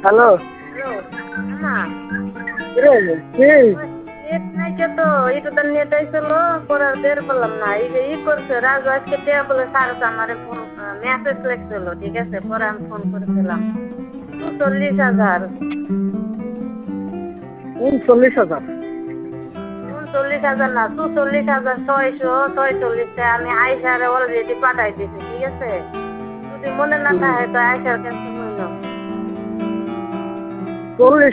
Hello, hello মামা কিরে কি? নেট নাই কে তো এটা তো নেট আইছিল পরে বের করলাম না এই যে করছে রাজু আজকে টেয়া বলে সারছে আমারে ফোন মেসেজ লেখছিল ঠিক আছে পরে আমি ফোন করেছিলাম ৪৪,০০০ 39,000। ৩৯,০০০ না ৪৪,৬৪৬ আমি আয়সারে অলরেডি পাঠাই দিছি ঠিক আছে যদি মনে না থাকে তো আয়সার কাছে হইল 40